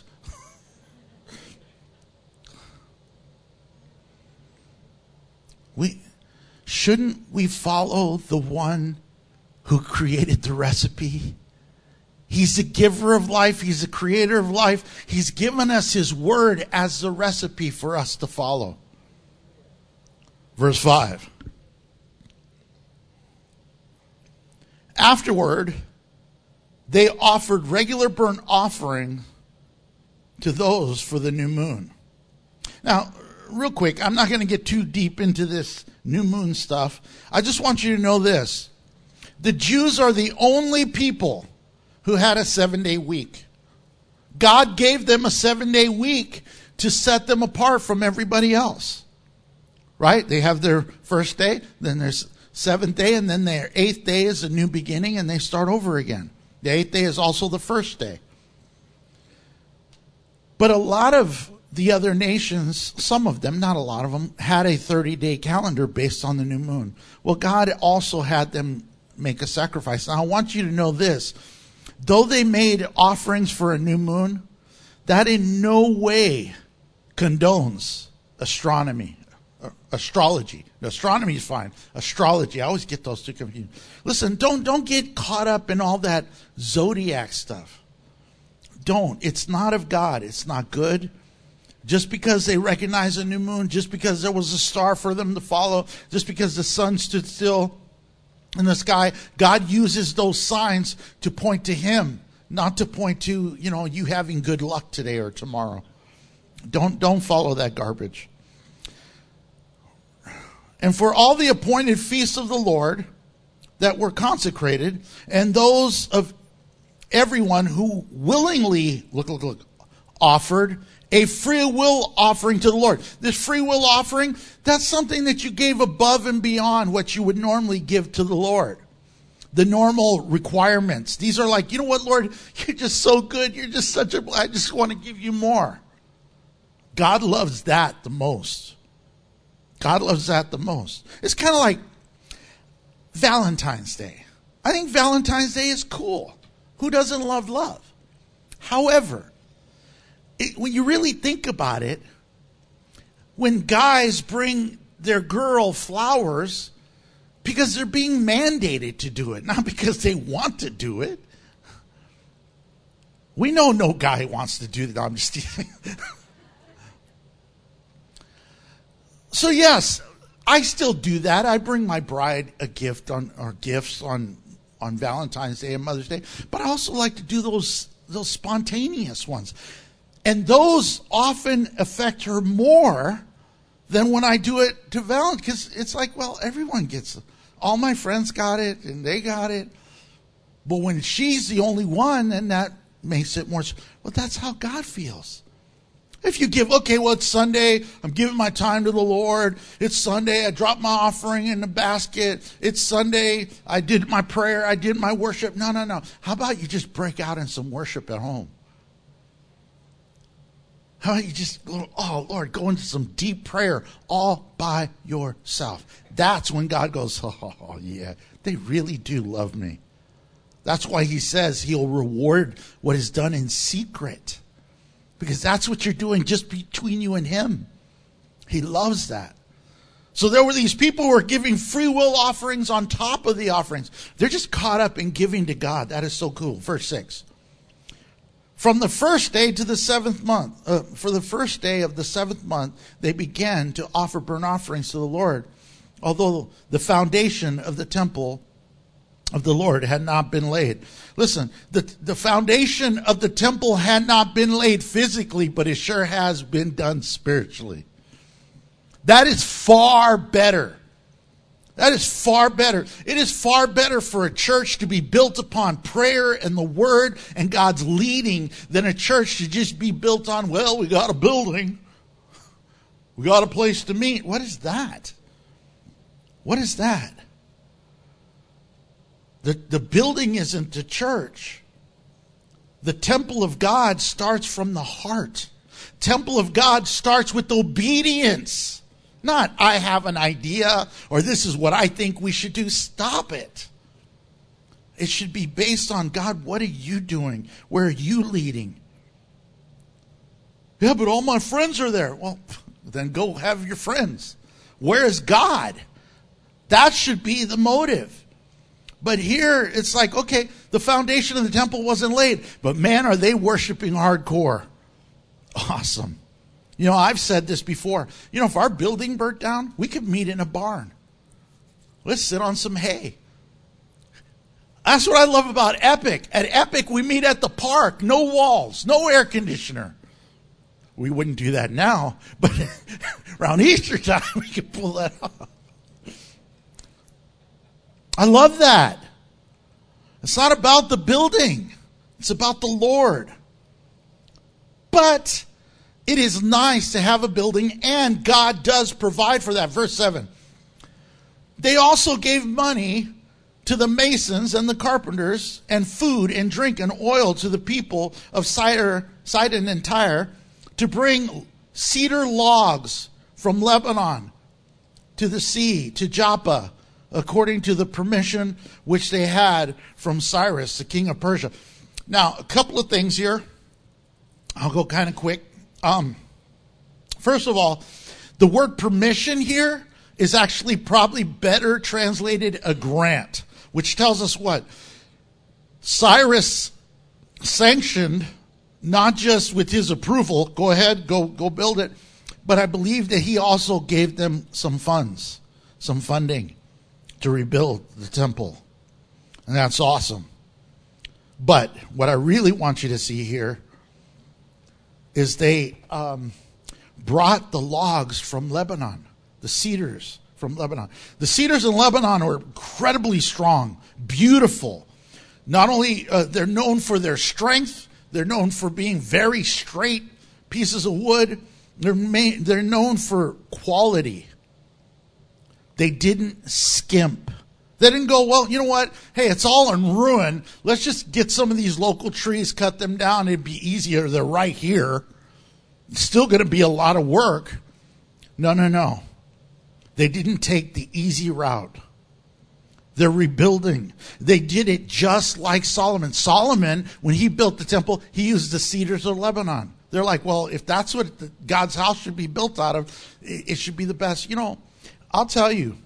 we shouldn't we follow the one who created the recipe? He's the giver of life. He's the creator of life. He's given us his word as the recipe for us to follow. Verse five. Afterward, they offered regular burnt offering to those for the new moon. Now, real quick, I'm not going to get too deep into this new moon stuff. I just want you to know this. The Jews are the only people who had a seven-day week. God gave them a seven-day week to set them apart from everybody else. Right? They have their first day, then there's seventh day, and then their eighth day is a new beginning, and they start over again. The eighth day is also the first day. But a lot of the other nations, some of them, not a lot of them, had a thirty-day calendar based on the new moon. Well, God also had them make a sacrifice. Now, I want you to know this. Though they made offerings for a new moon, that in no way condones astronomy. Astrology. Astronomy is fine. Astrology. I always get those two confused. Listen, don't don't get caught up in all that zodiac stuff. Don't. It's not of God. It's not good. Just because they recognize a new moon, just because there was a star for them to follow, just because the sun stood still in the sky, God uses those signs to point to Him, not to point to, you know, you having good luck today or tomorrow. Don't don't follow that garbage. And for all the appointed feasts of the Lord that were consecrated, and those of everyone who willingly, look, look, look, offered a free will offering to the Lord. This free will offering, that's something that you gave above and beyond what you would normally give to the Lord. The normal requirements. These are like, you know what, Lord, you're just so good. You're just such a, I just want to give you more. God loves that the most. God loves that the most. It's kind of like Valentine's Day. I think Valentine's Day is cool. Who doesn't love love? However, it, when you really think about it, when guys bring their girl flowers because they're being mandated to do it, not because they want to do it. We know no guy wants to do that. I'm just teasing. So yes, I still do that. I bring my bride a gift on or gifts on on Valentine's Day and Mother's Day, but I also like to do those those spontaneous ones. And those often affect her more than when I do it to Valentine, because it's like, well, everyone gets it. All my friends got it and they got it. But when she's the only one, then that makes it more. Well, that's how God feels. If you give, okay, well, it's Sunday. I'm giving my time to the Lord. It's Sunday. I dropped my offering in the basket. It's Sunday. I did my prayer. I did my worship. No, no, no. How about you just break out in some worship at home? How about you just, oh, Lord, go into some deep prayer all by yourself. That's when God goes, oh, yeah, they really do love me. That's why He says He'll reward what is done in secret. Because that's what you're doing just between you and Him. He loves that. So there were these people who were giving free will offerings on top of the offerings. They're just caught up in giving to God. That is so cool. Verse six. From the first day to the seventh month, uh, for the first day of the seventh month, they began to offer burnt offerings to the Lord. Although the foundation of the temple of the Lord had not been laid. Listen, the, the foundation of the temple had not been laid physically, but it sure has been done spiritually. That is far better. That is far better. It is far better for a church to be built upon prayer and the Word and God's leading than a church to just be built on, well, we got a building. We got a place to meet. What is that? What is that? The, the building isn't the church. The temple of God starts from the heart. Temple of God starts with obedience. Not, I have an idea, or this is what I think we should do. Stop it. It should be based on, God, what are you doing? Where are you leading? Yeah, but all my friends are there. Well, then go have your friends. Where is God? That should be the motive. But here, it's like, okay, the foundation of the temple wasn't laid. But man, are they worshiping hardcore. Awesome. You know, I've said this before. You know, if our building burnt down, we could meet in a barn. Let's sit on some hay. That's what I love about Epic. At Epic, we meet at the park. No walls, no air conditioner. We wouldn't do that now, but around Easter time, we could pull that off. I love that. It's not about the building. It's about the Lord. But it is nice to have a building, and God does provide for that. Verse seven. They also gave money to the masons and the carpenters, and food and drink and oil to the people of Sidon and Tyre, to bring cedar logs from Lebanon to the sea, to Joppa, according to the permission which they had from Cyrus, the king of Persia. Now, a couple of things here. I'll go kind of quick. Um, first of all, the word permission here is actually probably better translated a grant, which tells us what? Cyrus sanctioned, not just with his approval, go ahead, go go build it, but I believe that he also gave them some funds, some funding to rebuild the temple. And that's awesome. But what I really want you to see here is they um, brought the logs from Lebanon, the cedars from Lebanon. The cedars in Lebanon are incredibly strong, beautiful. Not only uh, they're known for their strength, they're known for being very straight pieces of wood. They're ma- they're known for quality. They didn't skimp. They didn't go, well, you know what? Hey, it's all in ruin. Let's just get some of these local trees, cut them down. It'd be easier. They're right here. It's still going to be a lot of work. No, no, no. They didn't take the easy route. They're rebuilding. They did it just like Solomon. Solomon, when he built the temple, he used the cedars of Lebanon. They're like, well, if that's what the, God's house should be built out of, it, it should be the best. You know, I'll tell you,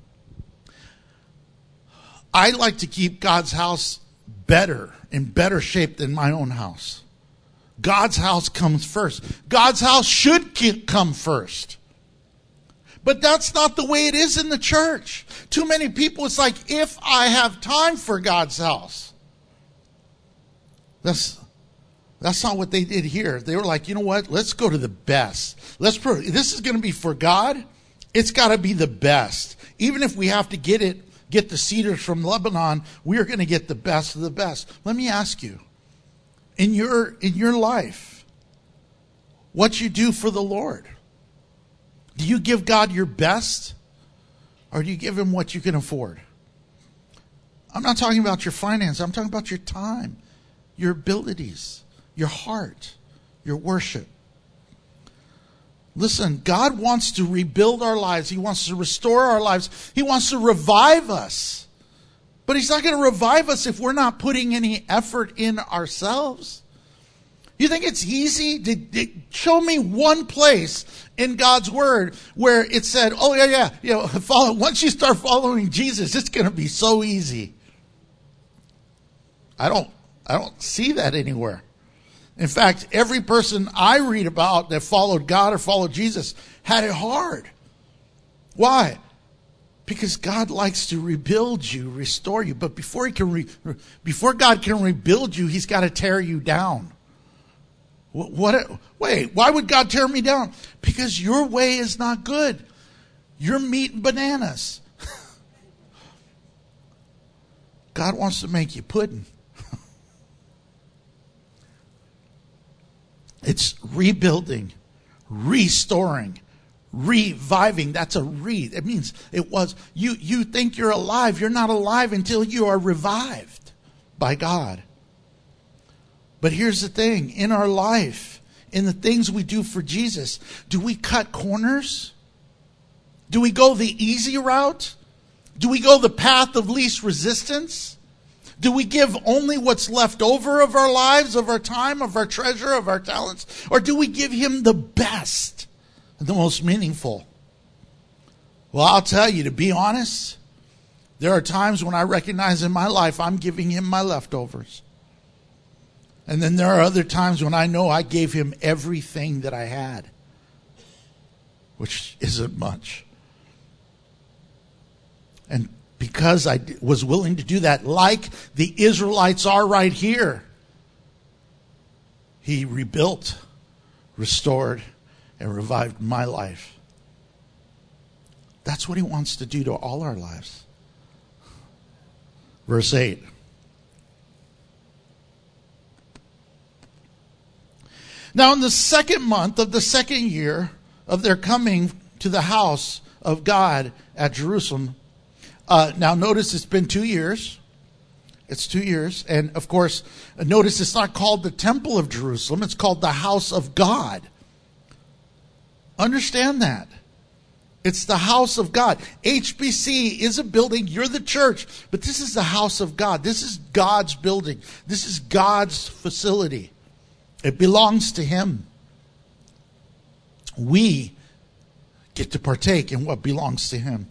I like to keep God's house better, in better shape than my own house. God's house comes first. God's house should come first. But that's not the way it is in the church. Too many people, it's like, if I have time for God's house. That's, that's not what they did here. They were like, you know what? Let's go to the best. Let's pro- This is going to be for God. It's got to be the best. Even if we have to get it, get the cedars from Lebanon, we are going to get the best of the best. Let me ask you, in your in your life, what you do for the Lord? Do you give God your best, or do you give him what you can afford? I'm not talking about your finance. I'm talking about your time, your abilities, your heart, your worship. Listen, God wants to rebuild our lives. He wants to restore our lives. He wants to revive us. But he's not going to revive us if we're not putting any effort in ourselves. You think it's easy? Did, did, show me one place in God's word where it said, oh, yeah, yeah, you know, follow, once you start following Jesus, it's going to be so easy. I don't, I don't see that anywhere. In fact, every person I read about that followed God or followed Jesus had it hard. Why? Because God likes to rebuild you, restore you. But before he can, re, before God can rebuild you, he's got to tear you down. What, what? Wait, why would God tear me down? Because your way is not good. You're meat and bananas. God wants to make you pudding. It's rebuilding, restoring, reviving. That's a re. It means it was, you, you think you're alive. You're not alive until you are revived by God. But here's the thing. In our life, in the things we do for Jesus, do we cut corners? Do we go the easy route? Do we go the path of least resistance? Do we give only what's left over of our lives, of our time, of our treasure, of our talents? Or do we give him the best, the most meaningful? Well, I'll tell you, to be honest, there are times when I recognize in my life I'm giving him my leftovers. And then there are other times when I know I gave him everything that I had, which isn't much. And because I was willing to do that, like the Israelites are right here. He rebuilt, restored, and revived my life. That's what he wants to do to all our lives. Verse eight. Now in the second month of the second year of their coming to the house of God at Jerusalem. Uh, now notice it's been two years. It's two years. And of course, notice it's not called the Temple of Jerusalem. It's called the house of God. Understand that. It's the house of God. H B C is a building. You're the church. But this is the house of God. This is God's building. This is God's facility. It belongs to him. We get to partake in what belongs to him.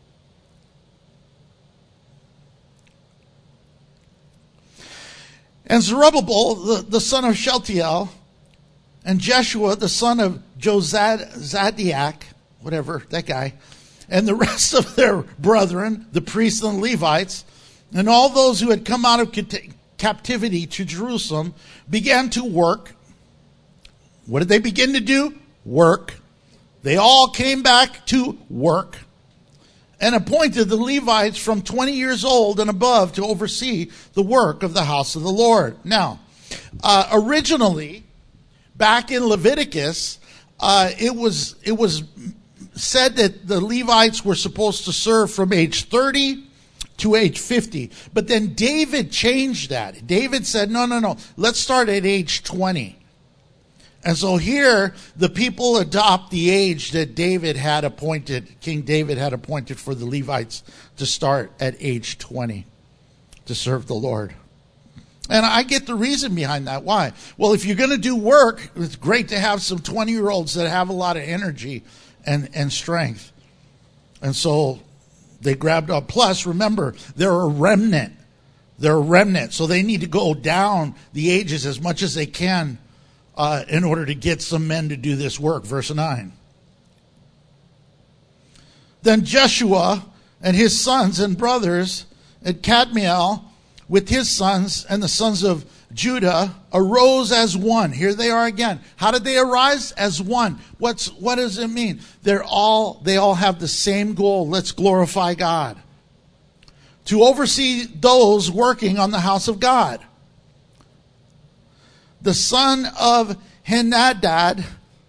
And Zerubbabel, the, the son of Shealtiel, and Jeshua, the son of Jozadiac, whatever, that guy, and the rest of their brethren, the priests and Levites, and all those who had come out of captivity to Jerusalem, began to work. What did they begin to do? Work. They all came back to work and appointed the Levites from twenty years old and above to oversee the work of the house of the Lord. Now, uh, originally, back in Leviticus, uh, it was it was said that the Levites were supposed to serve from age thirty to age fifty. But then David changed that. David said, no, no, no, let's start at age twenty. And so here, the people adopt the age that David had appointed, King David had appointed for the Levites to start at age twenty to serve the Lord. And I get the reason behind that. Why? Well, if you're going to do work, it's great to have some twenty-year-olds that have a lot of energy and, and strength. And so they grabbed up. Plus, remember, they're a remnant. They're a remnant. So they need to go down the ages as much as they can uh, in order to get some men to do this work. Verse nine. Then Jeshua and his sons and brothers and Kadmiel with his sons and the sons of Judah arose as one. Here they are again. How did they arise? As one. What's what does it mean? They're all they all have the same goal. Let's glorify God. To oversee those working on the house of God. The son of Henadad,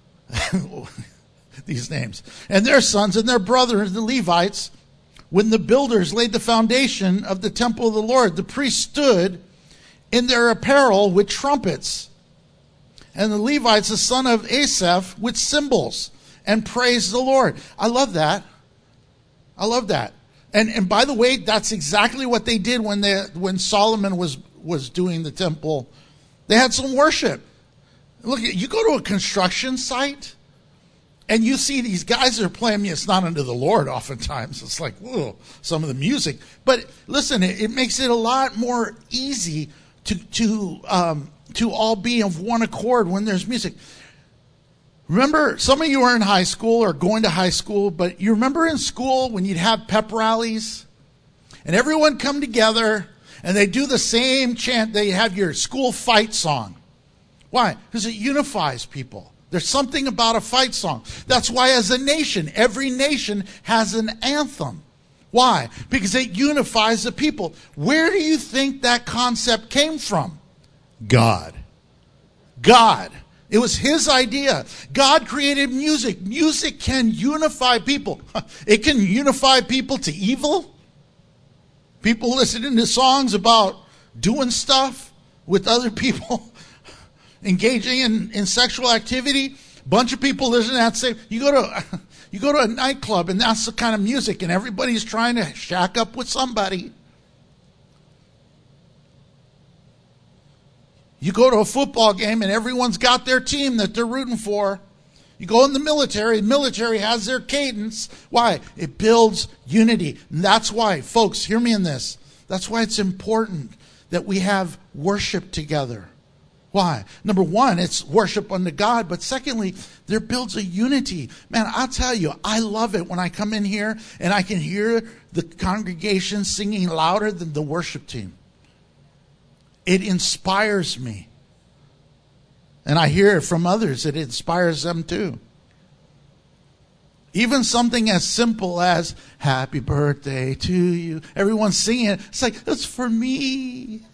these names, and their sons and their brothers, the Levites, when the builders laid the foundation of the temple of the Lord, the priests stood in their apparel with trumpets, and the Levites, the son of Asaph, with cymbals, and praised the Lord. I love that. I love that. And and by the way, that's exactly what they did when they when Solomon was was doing the temple. They had some worship. Look, you go to a construction site, and you see these guys that are playing. It's not unto the Lord oftentimes. It's like, whoa, some of the music. But listen, it, it makes it a lot more easy to to um, to all be of one accord when there's music. Remember, some of you are in high school or going to high school, but you remember in school when you'd have pep rallies and everyone come together and they do the same chant. They have your school fight song. Why? Because it unifies people. There's something about a fight song. That's why as a nation, every nation has an anthem. Why? Because it unifies the people. Where do you think that concept came from? God. God. It was his idea. God created music. Music can unify people. It can unify people to evil. People listening to songs about doing stuff with other people, engaging in, in sexual activity. Bunch of people listening to that say, you go to you go to a nightclub and that's the kind of music and everybody's trying to shack up with somebody. You go to a football game and everyone's got their team that they're rooting for. You go in the military, the military has their cadence. Why? It builds unity. And that's why, folks, hear me in this. That's why it's important that we have worship together. Why? Number one, it's worship unto God. But secondly, there builds a unity. Man, I'll tell you, I love it when I come in here and I can hear the congregation singing louder than the worship team. It inspires me. And I hear it from others. It inspires them too. Even something as simple as happy birthday to you. Everyone's singing it. It's like, that's for me.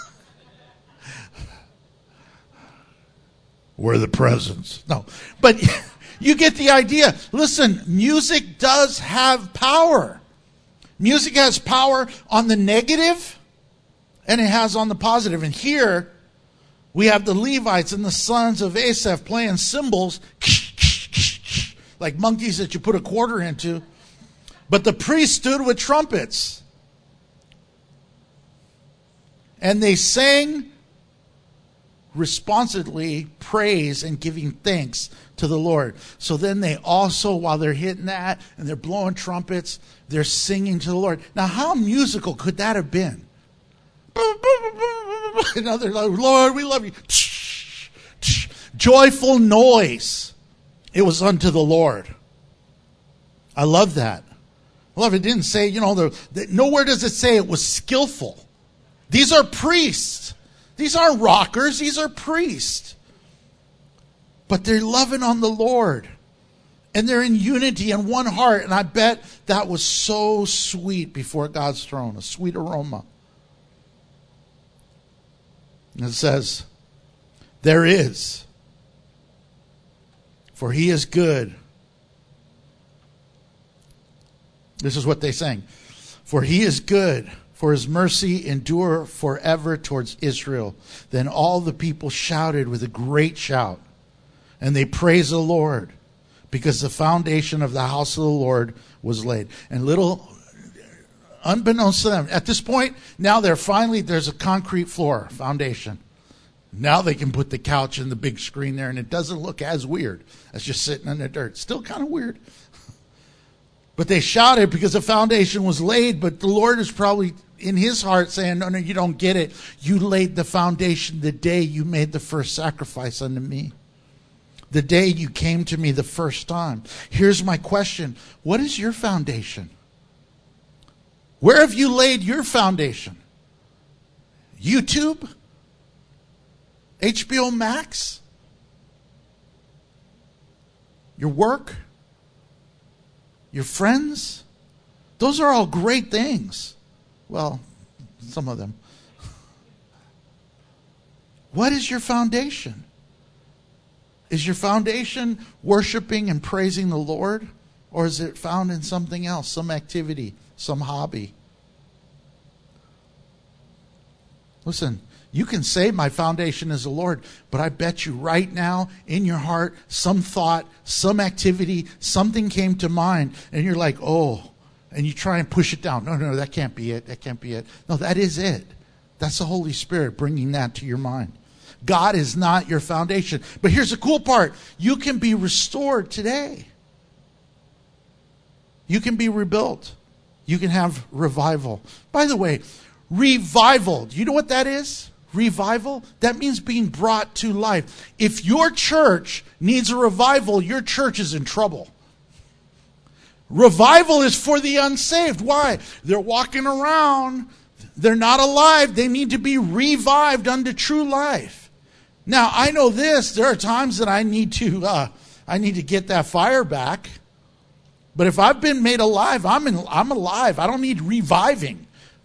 We're the presents. No. But you get the idea. Listen, music does have power. Music has power on the negative and it has on the positive. And here we have the Levites and the sons of Asaph playing cymbals like monkeys that you put a quarter into. But the priests stood with trumpets. And they sang responsively praise and giving thanks to the Lord. So then they also, while they're hitting that and they're blowing trumpets, they're singing to the Lord. Now, how musical could that have been? Another, Lord, we love you. Joyful noise. It was unto the Lord. I love that. I love it. It didn't say, you know, the, the, nowhere does it say it was skillful. These are priests. These aren't rockers. These are priests. But they're loving on the Lord. And they're in unity and one heart. And I bet that was so sweet before God's throne. A sweet aroma. And it says, there is. For he is good. This is what they sang. For he is good. For his mercy endure forever towards Israel. Then all the people shouted with a great shout. And they praised the Lord. Because the foundation of the house of the Lord was laid. And little, unbeknownst to them, at this point, now they're finally, there's a concrete floor, foundation. Now they can put the couch and the big screen there. And it doesn't look as weird as just sitting in the dirt. Still kind of weird. But they shouted because the foundation was laid. But the Lord is probably in his heart saying, no, no, you don't get it. You laid the foundation the day you made the first sacrifice unto me. The day you came to me the first time. Here's my question. What is your foundation? Where have you laid your foundation? YouTube? H B O Max? Your work? Your friends? Those are all great things. Well, some of them. What is your foundation? Is your foundation worshiping and praising the Lord? Or is it found in something else, some activity, some hobby? Listen, you can say my foundation is the Lord, but I bet you right now in your heart, some thought, some activity, something came to mind, and you're like, oh, and you try and push it down. No, no, that can't be it. That can't be it. No, that is it. That's the Holy Spirit bringing that to your mind. God is not your foundation. But here's the cool part. You can be restored today. You can be rebuilt. You can have revival. By the way, revival. Do you know what that is? Revival? That means being brought to life. If your church needs a revival, your church is in trouble. Revival is for the unsaved. Why? They're walking around. They're not alive. They need to be revived unto true life. Now, I know this. There are times that I need to, uh, I need to get that fire back. But if I've been made alive, I'm in, I'm alive. I don't need reviving.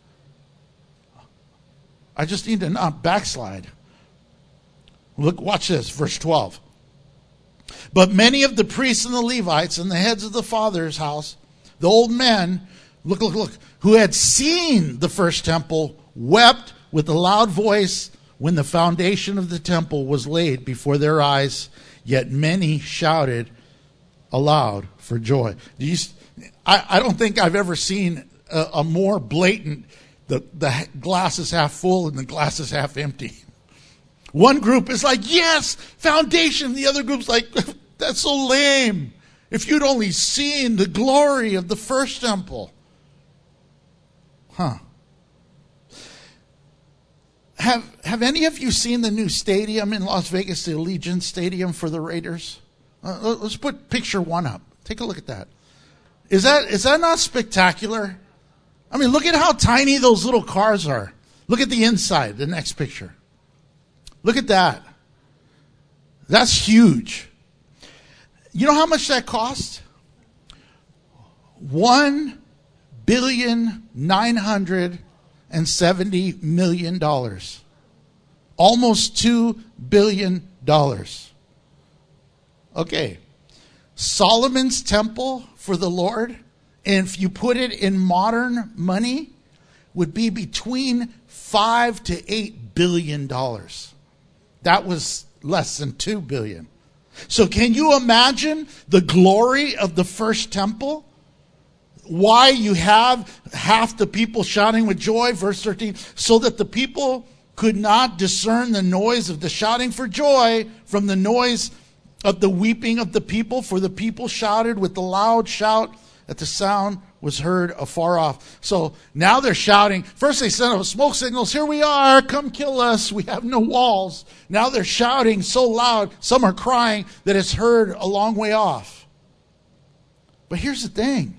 I just need to not backslide. Look, watch this, verse twelve. But many of the priests and the Levites and the heads of the father's house, the old men, look, look, look, who had seen the first temple, wept with a loud voice when the foundation of the temple was laid before their eyes. Yet many shouted aloud for joy. Do you, I, I don't think I've ever seen a, a more blatant, the, the glass is half full and the glass is half empty. One group is like, yes, foundation. The other group's like, that's so lame. If you'd only seen the glory of the first temple. Huh. have have any of you seen the new stadium in Las Vegas, the Allegiant Stadium for the Raiders? Uh, let's put picture one up. Take a look at that. Is that is that not spectacular? I mean, look at how tiny those little cars are. Look at the inside, the next picture. Look at that. That's huge. You know how much that cost? One billion nine hundred and seventy million dollars. Almost two billion dollars. Okay. Solomon's temple for the Lord, and if you put it in modern money, would be between five to eight billion dollars. That was less than two billion. So can you imagine the glory of the first temple? Why you have half the people shouting with joy, verse thirteen, so that the people could not discern the noise of the shouting for joy from the noise of the weeping of the people, for the people shouted with a loud shout that the sound was heard afar off. So now they're shouting. First they sent up smoke signals. Here we are. Come kill us. We have no walls. Now they're shouting so loud. Some are crying that it's heard a long way off. But here's the thing.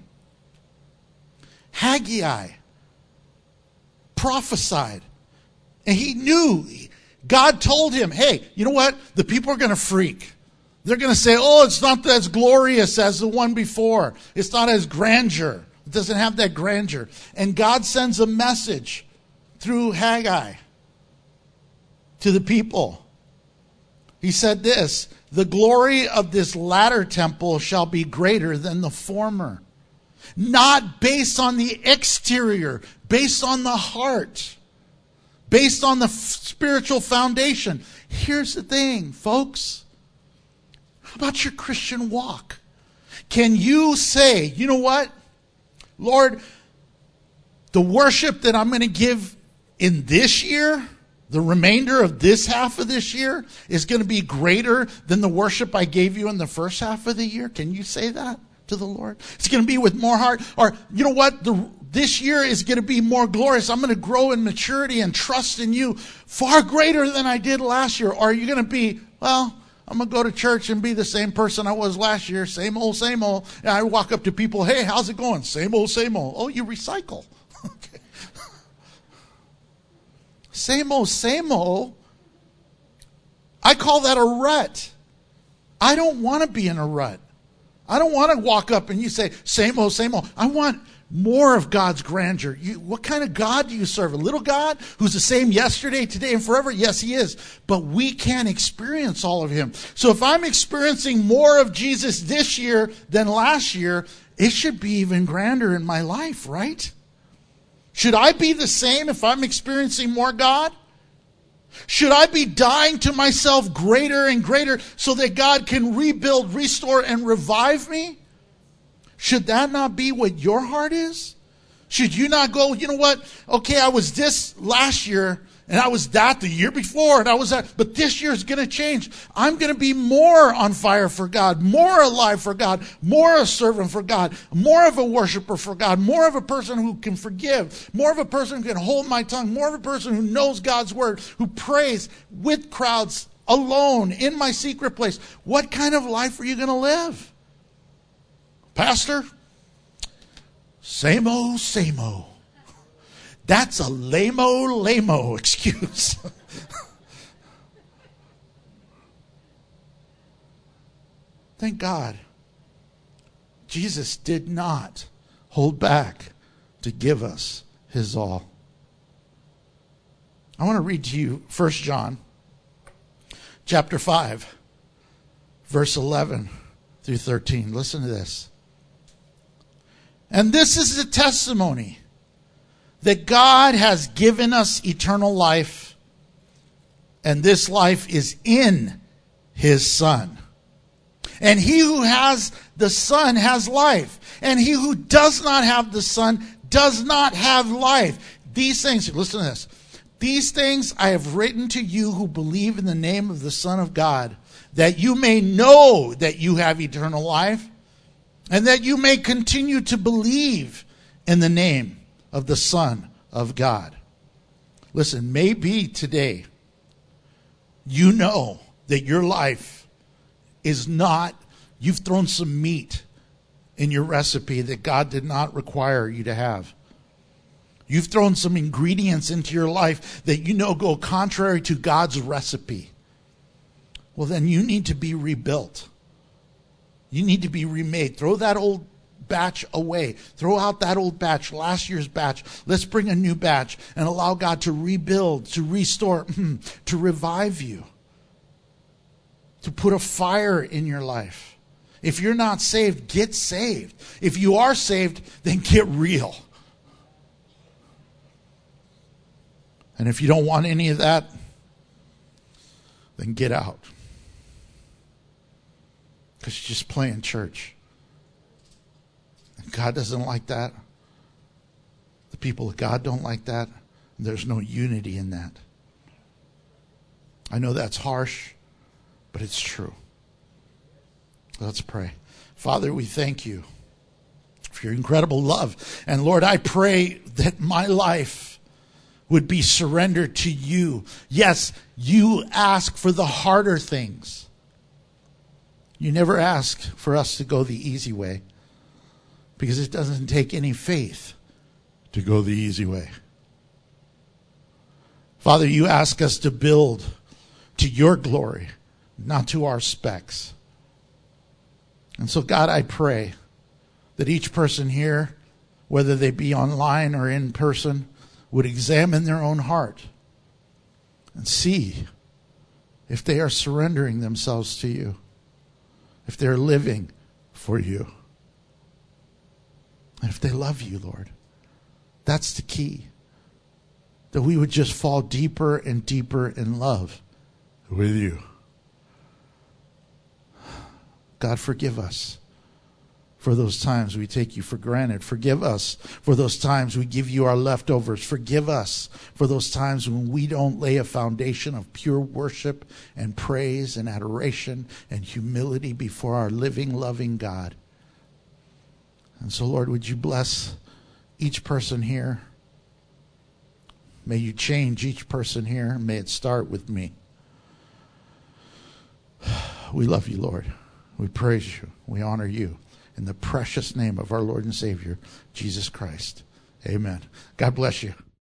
Haggai prophesied. And he knew. God told him, hey, you know what? The people are going to freak. They're going to say, oh, it's not as glorious as the one before. It's not as grandeur. It doesn't have that grandeur. And God sends a message through Haggai to the people. He said this, the glory of this latter temple shall be greater than the former. Not based on the exterior, based on the heart, based on the f- spiritual foundation. Here's the thing, folks. How about your Christian walk? Can you say, you know what? Lord, the worship that I'm going to give in this year, the remainder of this half of this year, is going to be greater than the worship I gave you in the first half of the year? Can you say that to the Lord? It's going to be with more heart. Or, you know what? The, this year is going to be more glorious. I'm going to grow in maturity and trust in you far greater than I did last year. Or are you going to be, well, I'm going to go to church and be the same person I was last year. Same old, same old. And I walk up to people, hey, how's it going? Same old, same old. Oh, you recycle. Okay. Same old, same old. I call that a rut. I don't want to be in a rut. I don't want to walk up and you say, same old, same old. I want more of God's grandeur. You, what kind of God do you serve? A little God who's the same yesterday, today, and forever? Yes, he is. But we can't experience all of him. So if I'm experiencing more of Jesus this year than last year, it should be even grander in my life, right? Should I be the same if I'm experiencing more God? Should I be dying to myself greater and greater so that God can rebuild, restore, and revive me? Should that not be what your heart is? Should you not go, you know what? Okay, I was this last year, and I was that the year before, and I was that, but this year is going to change. I'm going to be more on fire for God, more alive for God, more a servant for God, more of a worshiper for God, more of a person who can forgive, more of a person who can hold my tongue, more of a person who knows God's word, who prays with crowds alone in my secret place. What kind of life are you going to live? Pastor, same old, same old. That's a lame-o, lame-o excuse. Thank God. Jesus did not hold back to give us his all. I want to read to you First John chapter five, verse eleven through thirteen. Listen to this. And this is the testimony that God has given us eternal life, and this life is in his Son. And he who has the Son has life, and he who does not have the Son does not have life. These things, listen to this. These things I have written to you who believe in the name of the Son of God, that you may know that you have eternal life, and that you may continue to believe in the name of the Son of God. Listen, maybe today you know that your life is not, you've thrown some meat in your recipe that God did not require you to have. You've thrown some ingredients into your life that you know go contrary to God's recipe. Well, then you need to be rebuilt. You need to be remade. Throw that old batch away. Throw out that old batch, last year's batch. Let's bring a new batch and allow God to rebuild, to restore, to revive you, to put a fire in your life. If you're not saved, get saved. If you are saved, then get real. And if you don't want any of that, then get out. Because you're just playing church. And God doesn't like that. The people of God don't like that. There's no unity in that. I know that's harsh, but it's true. Let's pray. Father, we thank you for your incredible love. And Lord, I pray that my life would be surrendered to you. Yes, you ask for the harder things. You never ask for us to go the easy way, because it doesn't take any faith to go the easy way. Father, you ask us to build to your glory, not to our specs. And so, God, I pray that each person here, whether they be online or in person, would examine their own heart and see if they are surrendering themselves to you, if they're living for you, and if they love you, Lord. That's the key. That we would just fall deeper and deeper in love with you. God, forgive us for those times we take you for granted. Forgive us for those times we give you our leftovers. Forgive us for those times when we don't lay a foundation of pure worship and praise and adoration and humility before our living, loving God. And so, Lord, would you bless each person here? May you change each person here. May it start with me. We love you, Lord. We praise you. We honor you. In the precious name of our Lord and Savior, Jesus Christ. Amen. God bless you.